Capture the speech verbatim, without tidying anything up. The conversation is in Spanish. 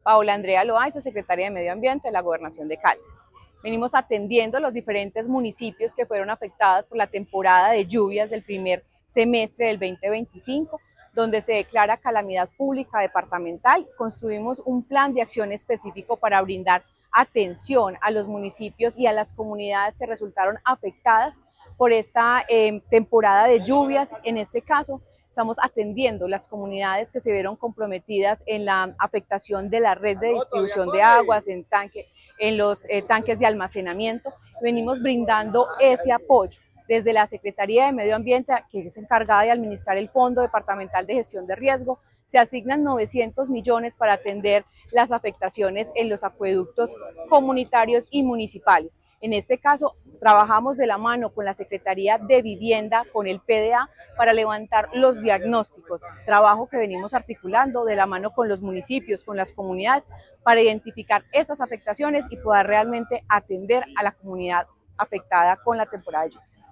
Paola Andrea Loaiza, secretaria de Medio Ambiente de la Gobernación de Caldas. Venimos atendiendo los diferentes municipios que fueron afectados por la temporada de lluvias del primer semestre del veinte veinticinco, donde se declara calamidad pública departamental. Construimos un plan de acción específico para brindar atención a los municipios y a las comunidades que resultaron afectadas por esta eh, temporada de lluvias. En este caso, estamos atendiendo las comunidades que se vieron comprometidas en la afectación de la red de distribución de aguas, en, tanque, en los eh, tanques de almacenamiento. Venimos brindando ese apoyo desde la Secretaría de Medio Ambiente, que es encargada de administrar el Fondo Departamental de Gestión de Riesgo. Se asignan novecientos millones para atender las afectaciones en los acueductos comunitarios y municipales. En este caso, trabajamos de la mano con la Secretaría de Vivienda, con el P D A, para levantar los diagnósticos, trabajo que venimos articulando de la mano con los municipios, con las comunidades, para identificar esas afectaciones y poder realmente atender a la comunidad afectada con la temporada de lluvias.